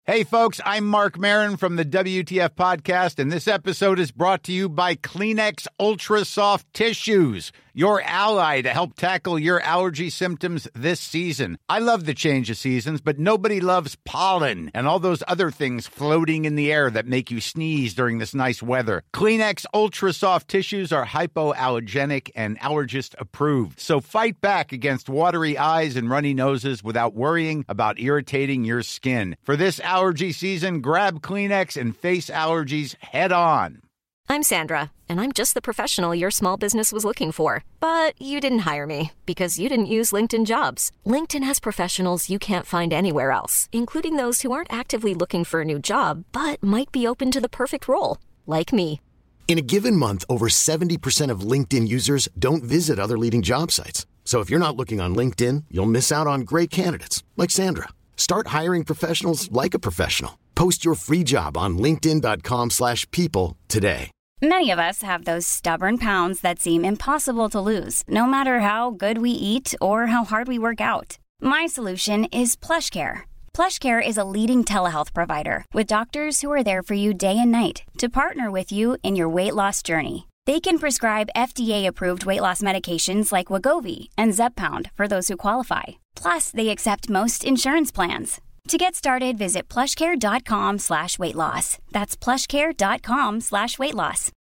Hey folks, I'm Mark Maron from the WTF podcast, and this episode is brought to you by Kleenex Ultra Soft Tissues, your ally to help tackle your allergy symptoms this season. I love the change of seasons, but nobody loves pollen and all those other things floating in the air that make you sneeze during this nice weather. Kleenex Ultra Soft Tissues are hypoallergenic and allergist approved, so fight back against watery eyes and runny noses without worrying about irritating your skin. For this allergy season, grab Kleenex and face allergies head on. I'm Sandra, and I'm just the professional your small business was looking for. But you didn't hire me because you didn't use LinkedIn Jobs. LinkedIn has professionals you can't find anywhere else, including those who aren't actively looking for a new job, but might be open to the perfect role, like me. In a given month, over 70% of LinkedIn users don't visit other leading job sites. So if you're not looking on LinkedIn, you'll miss out on great candidates, like Sandra. Start hiring professionals like a professional. Post your free job on linkedin.com/people today. Many of us have those stubborn pounds that seem impossible to lose, no matter how good we eat or how hard we work out. My solution is PlushCare. PlushCare is a leading telehealth provider with doctors who are there for you day and night to partner with you in your weight loss journey. They can prescribe FDA-approved weight loss medications like Wegovy and Zepbound for those who qualify. Plus, they accept most insurance plans. To get started, visit plushcare.com/weightloss. That's plushcare.com/weightloss.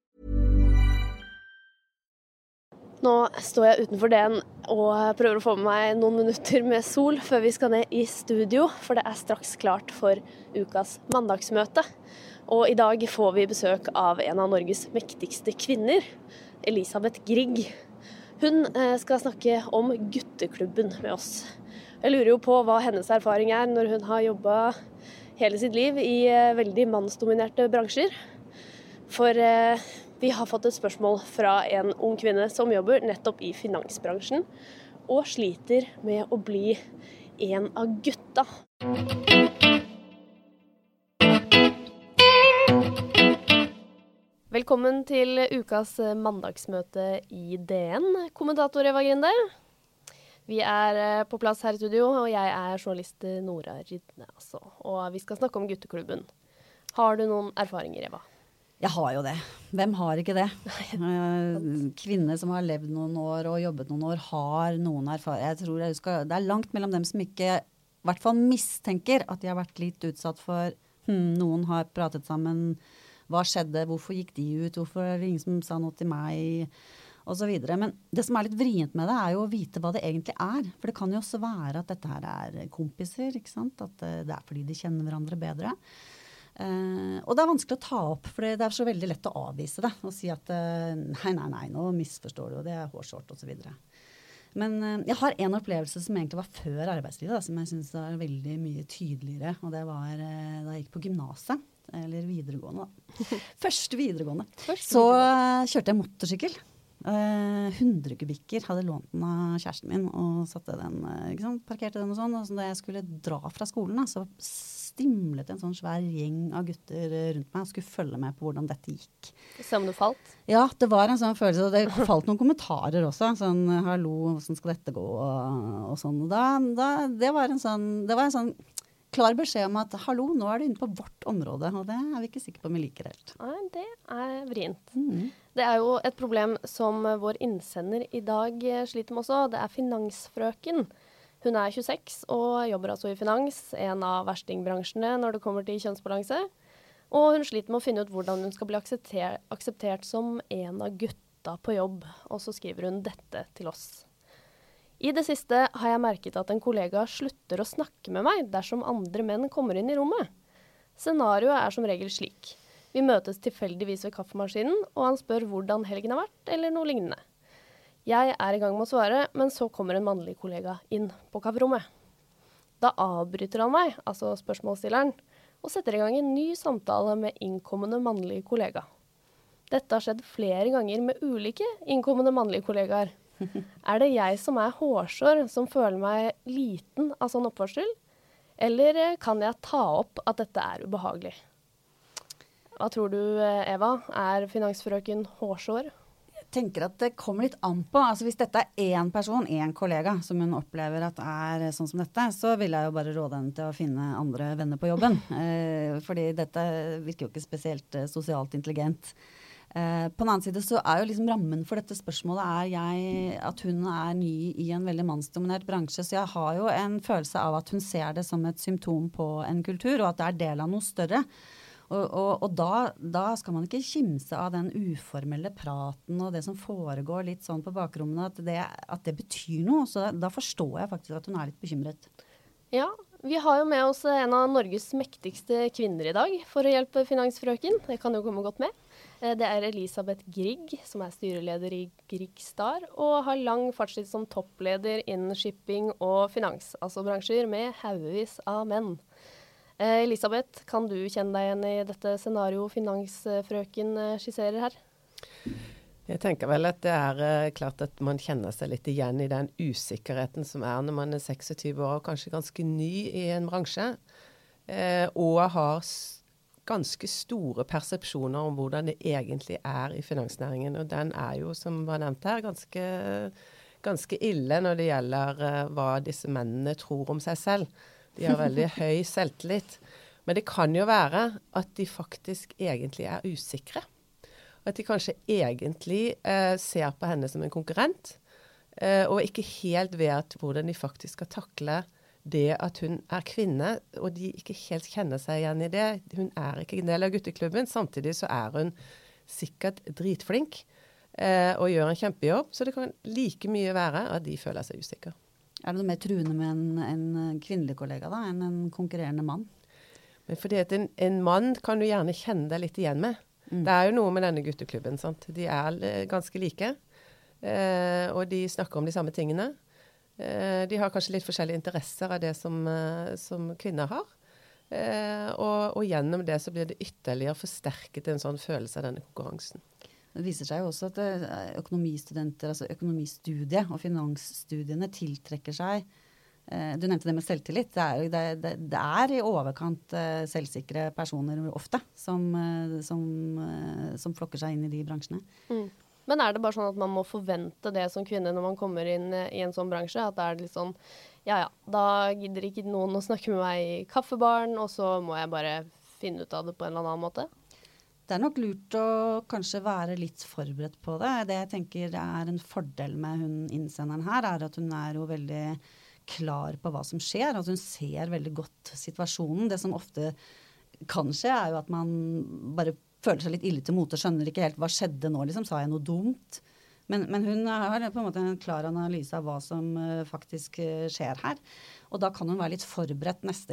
Nå står jeg utenfor DN og prøver å få med meg noen minutter med sol før vi skal ned i studio, for det er straks klart for ukas mandagsmøte. Og i dag får vi besøk av en av Norges mektigste kvinner, Elisabeth Grieg. Hun skal snakke om gutteklubben med oss. Jeg lurer jo på hva hennes erfaring er når hun har jobbet hele sitt liv i veldig mannsdominerte bransjer. For vi har fått et spørsmål fra en ung kvinne som jobber nettopp i finansbransjen, og sliter med å bli en av gutta. Velkommen til ukas mandagsmøte i DN, kommentator Eva Grinde. Vi er på plass her i studio, og jeg er journalist Nora Rydne, altså. Og vi skal snakke om gutteklubben. Har du noen erfaringer, Eva? Jeg har jo det. Hvem har ikke det? Kvinner som har levd noen år og jobbet noen år har noen erfaringer. Jeg tror det er langt mellom dem som ikke, i hvert fall mistenker at de har vært litt utsatt for noen har pratet sammen. Hva skjedde? Hvorfor gikk de ut? Hvorfor er det ingen som sa noe til meg? Og så videre. Men det som er litt vrient med det er jo å vite hva det egentlig er. For det kan jo også være at dette her er kompiser, ikke sant? At det er fordi de kjenner hverandre bedre. Og det er vanskelig å ta opp, for det er så veldig lett å avvise det. Og si at nei, nå misforstår du, og det er hårsårt og så videre. Men jeg har en opplevelse som egentlig var før arbeidslivet, da, som jeg synes er veldig mye tydeligere. Og det var da jeg gikk på gymnaset. Eller videregående da. Første videregående. Så kjørte jeg motorsykkel. 100 kubikker hadde lånt den av kjæresten min og satte den, ikke sant, parkerte den og sånn. Og så da jeg skulle dra fra skolen da, så stimlet en sånn svær gjeng av gutter rundt meg og skulle følge med på hvordan dette gikk. Se om du falt? Ja, det var en sånn følelse, og det falt noen kommentarer også, sånn, hallo, hvordan skal dette gå, og sånn. Og det var en sånn klar beskjed om at, hallo, nå er du inne på vårt område, og det er vi ikke sikre på om vi liker helt. Nei, det er vrient. Det er jo et problem som vår innsender i dag sliter med også, det er finansfrøken. Hun er 26 og jobber altså i finans, en av verstingbransjene når det kommer til kjønnsbalanse. Og hun sliter med å finne ut hvordan hun skal bli akseptert som en av gutta på jobb. Og så skriver hun dette til oss. I det siste har jeg merket at en kollega slutter å snakke med meg dersom andre menn kommer inn i rommet. Scenarioet er som regel slik. Vi møtes tilfeldigvis ved kaffemaskinen, og han spør hvordan helgen har vært, eller noe lignende. Jeg er i gang med å svare, men så kommer en mannlig kollega inn på kafferommet. Da avbryter han meg, altså spørsmålsstilleren, og setter i gang en ny samtale med innkommende mannlig kollega. Dette har skjedd flere ganger med ulike innkommende mannlige kollegaer. Er det jeg som er hårsår, som føler meg liten av sånn oppførsel? Eller kan jeg ta opp at dette er ubehagelig? Hva tror du, Eva? Er finansfrøken hårsår? tenker at det kommer litt an på. Altså hvis dette er en person, en kollega, som hun opplever at er sånn som dette, så vil jeg jo bare råde henne til å finne andre venner på jobben. Fordi dette virker jo ikke spesielt sosialt intelligent. På den annen side så er jo liksom rammen for dette spørsmålet at hun er ny i en veldig mannsdominert bransje, så jeg har jo en følelse av at hun ser det som et symptom på en kultur, og at det er del av noe større. Og da skal man ikke kimse av den uformelle praten og det som foregår litt sånn på bakrommene, at det betyr noe, så da forstår jeg faktisk at hun er litt bekymret. Ja, vi har jo med oss en av Norges mektigste kvinner i dag for å hjelpe Finansfrøken. Det kan jo komme godt med. Det er Elisabeth Grieg, som er styreleder i Grieg Star, og har lang fartstid som toppleder innen shipping og finans, altså bransjer med haugevis av menn. Elisabeth, kan du kjenne deg igjen i dette scenario Finansfrøken skisserer her? Jeg tenker vel at det er klart at man kjenner seg litt igjen i den usikkerheten som er når man er 26 år og kanskje ganske ny i en bransje, og har ganske store persepsjoner om hvordan det egentlig er i finansnæringen. Og den er jo, som var nevnt her, ganske ille når det gjelder hva disse mennene tror om seg selv. De har veldig høy selvtillit. Men det kan jo være at de faktisk egentlig er usikre. At de kanskje egentlig ser på henne som en konkurrent, og ikke helt vet hvordan de faktisk skal takle det at hun er kvinne, og de ikke helt kjenner seg igjen i det. Hun er ikke en del av gutteklubben, samtidig så er hun sikkert dritflink og gjør en kjempejobb, så det kan like mye være at de føler seg usikre. Er det noe mer truende med en kvinnelig kollega da, enn en konkurrerende mann? Men fordi at en mann kan du gjerne kjenne deg litt igjen med. Det er jo noe med denne gutteklubben, sant? De er ganske like, og de snakker om de samme tingene. De har kanskje litt forskjellige interesser av det som kvinner har. Og gjennom det så blir det ytterligere forsterket en sånn følelse av denne konkurransen. Det viser seg jo også at økonomistudenter, altså økonomistudiet og finansstudiene tiltrekker seg, du nevnte det med selvtillit, det er i overkant selvsikre personer ofte som flokker seg inn i de bransjene. Men er det bare sånn at man må forvente det som kvinne når man kommer inn i en sånn bransje? At det er litt sånn, da gidder ikke noen å snakke med meg i kaffebaren, og så må jeg bare finne ut av det på en eller annen måte? Det er nok lurt å kanskje være litt forberedt på det. Det jeg tenker er en fordel med hun innsenderen her, er at hun er jo veldig klar på hva som skjer. Altså hun ser veldig godt situasjonen. Det som ofte kan skje er jo at man bare føler seg litt ille til mote, skjønner ikke helt hva skjedde nå, liksom, sa jeg noe dumt. Men hun har på en måte en klar analyse av hva som faktisk skjer her. Og da kan hun være litt forberedt neste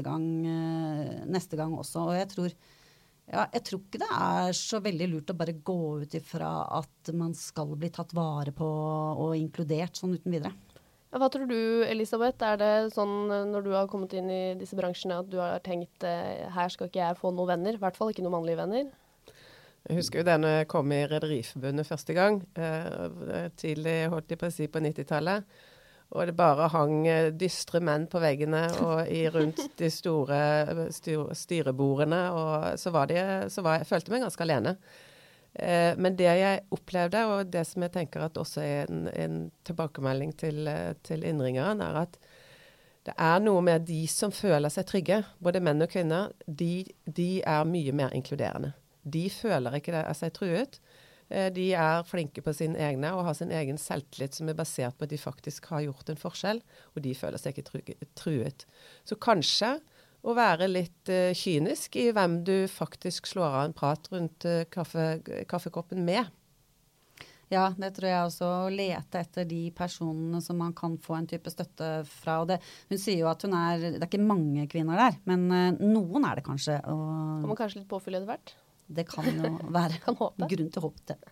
gang også. Og jeg tror ikke det er så veldig lurt å bare gå ut ifra at man skal bli tatt vare på og inkludert sånn uten videre. Hva tror du, Elisabeth? Er det sånn når du har kommet inn i disse bransjene at du har tenkt her skal ikke jeg få noen venner, i hvert fall ikke noen mannlige venner? Jeg husker jo da jeg kom i Rederiforbundet første gang, tidlig holdt jeg på å si på 90-tallet, og det bare hang dystre menn på veggene og rundt de store styrebordene, og så jeg følte meg ganske alene. Men det jeg opplevde, og det som jeg tenker at også er en tilbakemelding til innringeren, er at det er noe med de som føler seg trygge, både menn og kvinner, de er mye mer inkluderende. De føler ikke seg truet. De er flinke på sine egne og har sin egen selvtillit som er basert på at de faktisk har gjort en forskjell, og de føler seg ikke truet. Så kanskje å være litt kynisk i hvem du faktisk slår av en prat rundt kaffekoppen med. Ja, det tror jeg også, å lete etter de personene som man kan få en type støtte fra. Og hun sier jo at det er ikke mange kvinner der, men noen er det kanskje. Kan man kanskje litt påfylle det hvert? Det kan jo være grunn til håp til.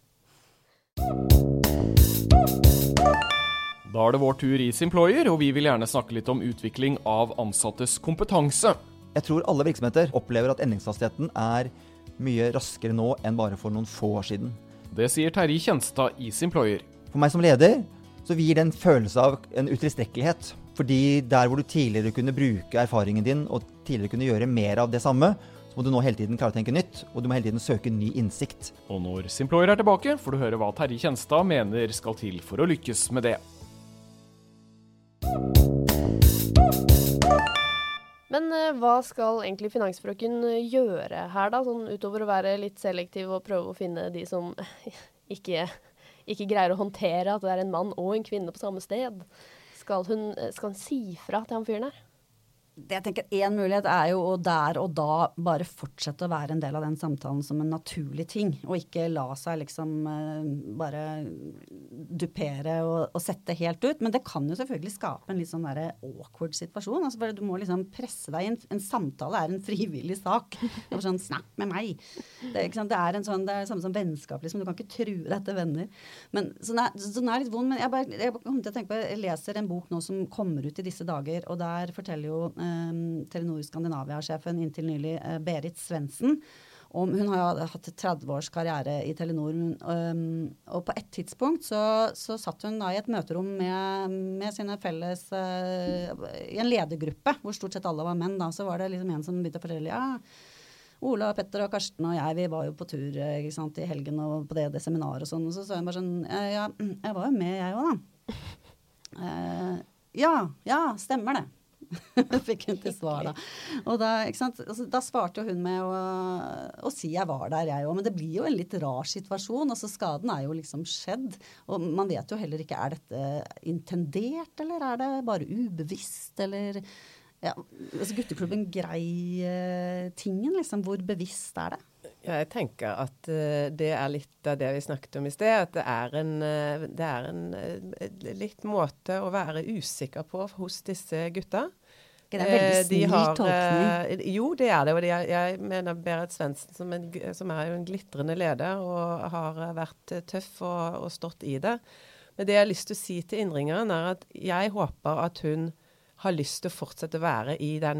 Da er det vår tur i Simployer, og vi vil gjerne snakke litt om utvikling av ansattes kompetanse. Jeg tror alle virksomheter opplever at endringshastigheten er mye raskere nå enn bare for noen få år siden. Det sier Terje Kjenstad i Simployer. For meg som leder, så gir det en følelse av en utilstrekkelighet. Fordi der hvor du tidligere kunne bruke erfaringen din, og tidligere kunne gjøre mer av det samme, så må du nå hele tiden klare å tenke nytt, og du må hele tiden søke ny innsikt. Og når Simployer tilbake, får du høre hva Terje Kjenstad mener skal til for å lykkes med det. Men hva skal egentlig finansfrøken gjøre her da, sånn utover å være litt selektiv og prøve å finne de som ikke greier å håndtere at det en mann og en kvinne på samme sted? Skal hun si fra til han fyren her? Det jeg tenker en mulighet jo å der og da bare fortsette å være en del av den samtalen som en naturlig ting, og ikke la seg liksom bare dupere og sette helt ut. Men det kan jo selvfølgelig skape en litt sånn der awkward situasjon. Altså bare du må liksom presse deg inn. En samtale en frivillig sak. Det var sånn, snakk med meg. Det er samme som vennskap, liksom. Du kan ikke true deg til venner. Men sånn litt vond, men jeg kommer til å tenke på, jeg leser en bok nå som kommer ut i disse dager, og der forteller jo Telenor Skandinavia-sjefen inntil nylig, Berit Svendsen. Hun har hatt 30 års karriere i Telenor, og på et tidspunkt så satt hun da i et møterom med sine felles, i en ledergruppe, hvor stort sett alle var menn da, så var det liksom en som begynte å fortelle, Ola, Petter og Karsten og jeg, vi var jo på tur ikke sant, i helgen og på det seminaret og sånn, og så sa hun bare sånn, jeg var jo med jeg også da. Ja, stemmer det. Fikk hun til svar da. Og da, ikke sant? Altså, da svarte hun med å si jeg var der jeg også, men det blir jo en litt rar situasjon, altså skaden jo liksom skjedd, og man vet jo heller ikke, dette intendert, eller det bare ubevisst, eller altså gutteklubben grei tingen, liksom, hvor bevisst det? Jeg tenker at det litt av det vi snakket om i sted, at det en litt måte å være usikker på hos disse gutta. Det en veldig snill tolkning. Jo, det det, og jeg mener Berit Svendsen som jo en glitrende leder og har vært tøff og stått i det. Men det jeg har lyst til å si til innringeren at jeg håper at hun har lyst til å fortsette å være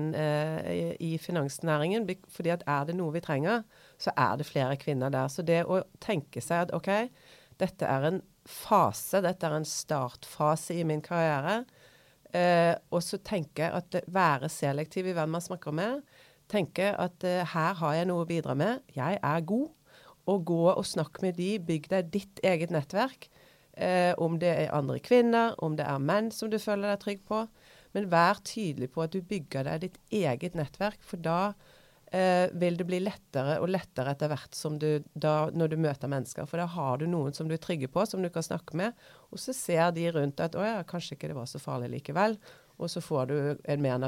i finansnæringen, fordi at det noe vi trenger, så det flere kvinner der. Så det å tenke seg at, ok, dette en fase, dette en startfase i min karriere, og så tenke at være selektiv i hvem man snakker med, tenke at her har jeg noe å bidra med, jeg god, og gå og snakke med de, bygg deg ditt eget nettverk, om det andre kvinner, om det menn som du føler deg trygg på, men vær tydelig på at du bygger deg ditt eget nettverk, for da vil det bli lettere og lettere etter hvert når du møter mennesker. For da har du noen som du trygge på, som du kan snakke med, og så ser de rundt at kanskje ikke det var så farlig likevel, og så får du en mer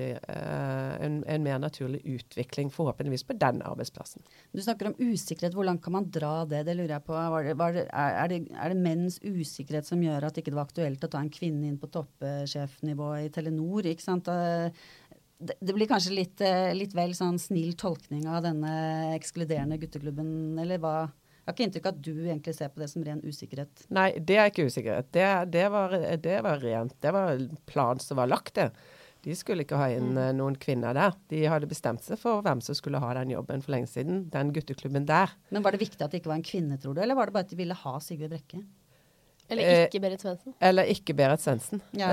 naturlig utvikling forhåpentligvis på den arbeidsplassen. Du snakker om usikkerhet, hvor langt kan man dra det? Det lurer jeg på. Det menns usikkerhet som gjør at det ikke var aktuelt å ta en kvinne inn på toppsjefnivå i Telenor, ikke sant? Det blir kanskje litt vel sånn snill tolkning av denne ekskluderende gutteklubben, eller hva? Jeg har ikke inntrykk at du egentlig ser på det som ren usikkerhet. Nei, det ikke usikkerhet. Det var rent. Det var en plan som var lagt det. De skulle ikke ha inn noen kvinner der. De hadde bestemt seg for hvem som skulle ha den jobben for lenge siden. Den gutteklubben der. Men var det viktig at det ikke var en kvinne, tror du? Eller var det bare at de ville ha Sigve Brekke? Eller ikke Berit Svendsen? Eller ikke Berit Svendsen. Ja.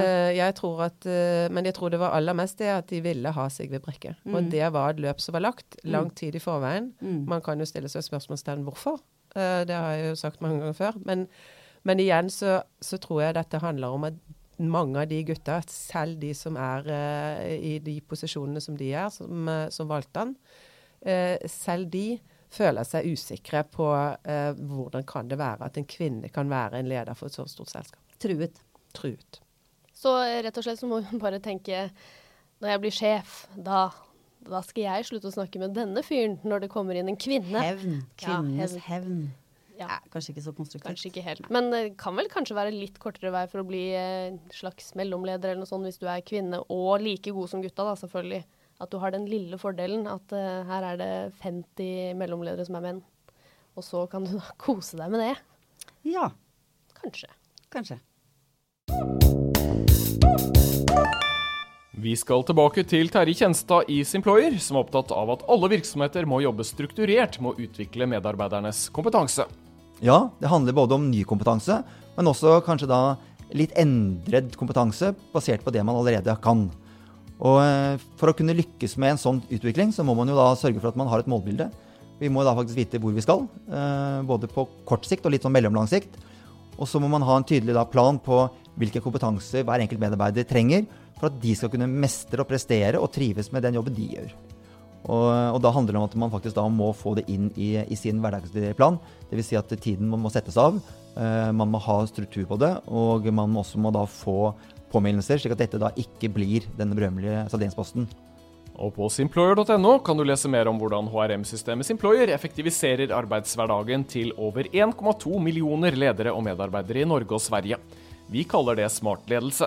Men jeg tror det var aller mest det at de ville ha Sigve Brekke. Og det var et løp som var lagt lang tid i forveien. Man kan jo stille seg spørsmålstegn hvorfor. Det har jeg jo sagt mange ganger før. Men igjen så tror jeg dette handler om at mange av de gutta, selv de som i de posisjonene som de som valgte han, selv de føler seg usikre på hvordan kan det være at en kvinne kan være en leder for et så stort selskap. Truet. Så rett og slett så må hun bare tenke, når jeg blir sjef, da skal jeg slutte å snakke med denne fyren når det kommer inn en kvinne. Hevn. Kvinnes hevn. Ja, kanskje ikke så konstruktivt. Kanskje ikke helt. Men det kan vel kanskje være litt kortere vei for å bli slags mellomleder eller noe sånt hvis du kvinne og like god som gutta da, selvfølgelig. At du har den lille fordelen at her det 50 mellomledere som menn. Og så kan du da kose deg med det. Ja. Kanskje. Vi skal tilbake til Terje Kjenstad i Simployer, som er opptatt av at alle virksomheter må jobbe strukturert med å utvikle medarbeidernes kompetanse. Ja, det handler både om ny kompetanse, men også kanskje da litt endret kompetanse basert på det man allerede kan. Og for å kunne lykkes med en sånn utvikling, så må man jo da sørge for at man har et målbilde. Vi må da faktisk vite hvor vi skal, både på kort sikt og litt sånn mellomlang sikt. Og så må man ha en tydelig da plan på hvilke kompetanser hver enkelt medarbeider trenger for at de skal kunne mestre og prestere og trives med den jobben de gjør. Og da handler det om at man faktisk da må få det inn i sin hverdagsplan. Det vil si at tiden må settes av, man må ha struktur på det, og man også må da få påminnelser, slik at dette da ikke blir den berømmelige salderingsposten. Og på Simployer.no kan du lese mer om hvordan HRM-systemet Simployer effektiviserer arbeidshverdagen til over 1,2 millioner ledere og medarbeidere i Norge og Sverige. Vi kaller det smart ledelse.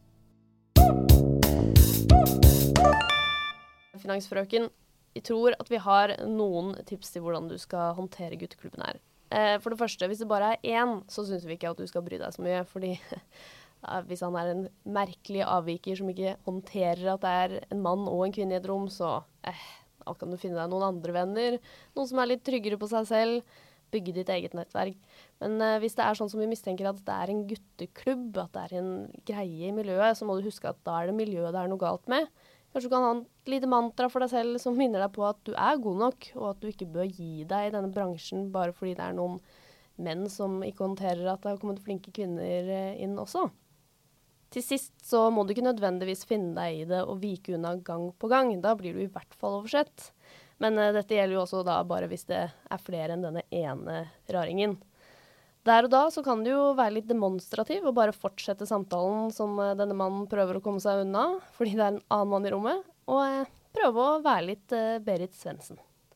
Finansfrøken, jeg tror at vi har noen tips til hvordan du skal håndtere gutteklubben her. For det første, hvis det bare er én, så synes vi ikke at du skal bry deg så mye, fordi hvis han er en merkelig avviker som ikke håndterer at det er en mann og en kvinne i et rom, så da kan du finne deg noen andre venner, noen som er litt tryggere på seg selv, bygge ditt eget nettverk. Men hvis det er sånn som vi mistenker at det er en gutteklubb, at det er en greie i miljøet, så må du huske at da er det miljøet det er noe galt med. Kanskje du kan ha et lite mantra for deg selv som minner deg på at du er god nok, og at du ikke bør gi deg i denne bransjen bare fordi det er noen menn som ikke håndterer at det har kommet flinke kvinner inn også. Til sist så må du ikke nødvendigvis finne deg i det og vike unna gang på gang. Da blir du i hvert fall oversett. Men dette gjelder jo også da bare hvis det er flere enn denne ene raringen. Der og da så kan du jo være litt demonstrativ og bare fortsette samtalen som denne mannen prøver å komme seg unna, fordi det er en annen mann i rommet, og prøve å være litt Berit Svendsen.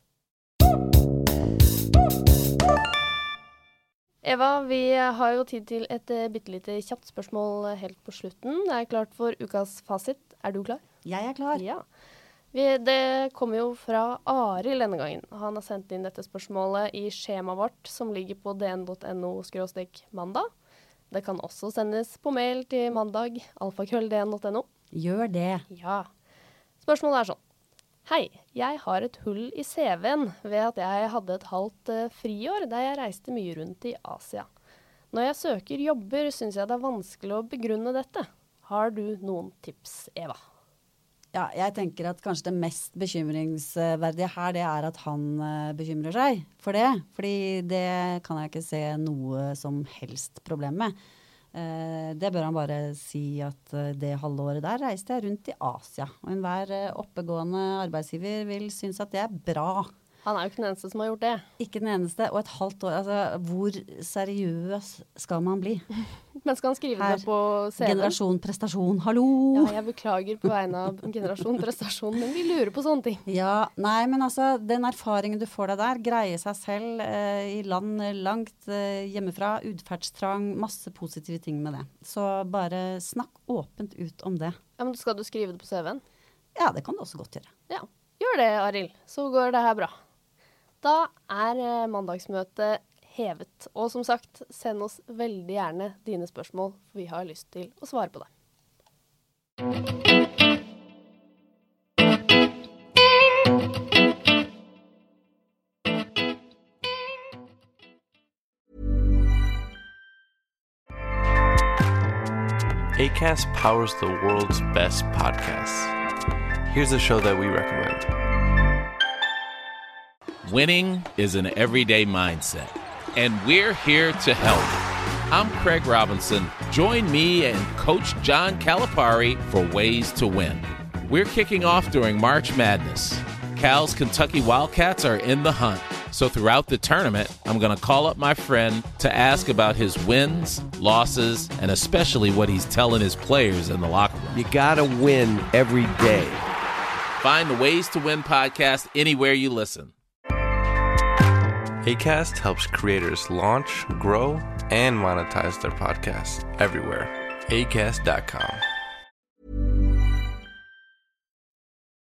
Eva, vi har jo tid til et bittelite kjapt spørsmål helt på slutten. Det er klart for ukas fasit. Er du klar? Jeg er klar. Ja. Det kommer jo fra Arild denne gangen. Han har sendt inn dette spørsmålet i skjemaet vårt, som ligger på dn.no/mandag. Det kan også sendes på mail til mandag@dn.no. Gjør det. Ja. Spørsmålet er sånn. Hei, jeg har et hull i CV-en ved at jeg hadde et halvt friår der jeg reiste mye rundt i Asia. Når jeg søker jobber, synes jeg det er vanskelig å begrunne dette. Har du noen tips, Eva? Ja, jeg tenker at kanskje det mest bekymringsverdige her, det er at han bekymrer seg for det. Fordi det kan jeg ikke se noe som helst problem med. Det bør han bare si at det halvåret der reiste jeg rundt i Asia. Og enhver oppegående arbeidsgiver vil synes at det er bra. Han er jo ikke den eneste som har gjort det. Ikke den eneste, og et halvt år. Altså, hvor seriøs skal man bli? Men skal han skrive det på CV? Generasjon prestasjon, hallo! Ja, jeg beklager på vegne av generasjon prestasjon, men vi lurer på sånne ting. Ja, nei, men altså, den erfaringen du får deg der, greie seg selv i land langt hjemmefra, utferdstrang, masse positive ting med det. Så bare snakk åpent ut om det. Ja, men skal du skrive det på CV-en? Ja, det kan du også godt gjøre. Ja, gjør det, Arild. Så går det her bra. Da er mandagsmøtet hevet. Og som sagt, send oss veldig gjerne dine spørsmål, for vi har lyst til å svare på det. Acast powers the world's best podcasts. Here's a show that we recommend. Winning is an everyday mindset, and we're here to help. I'm Craig Robinson. Join me and Coach John Calipari for Ways to Win. We're kicking off during March Madness. Cal's Kentucky Wildcats are in the hunt. So throughout the tournament, I'm going to call up my friend to ask about his wins, losses, and especially what he's telling his players in the locker room. You gotta win every day. Find the Ways to Win podcast anywhere you listen. Acast helps creators launch, grow, and monetize their podcasts everywhere. Acast.com.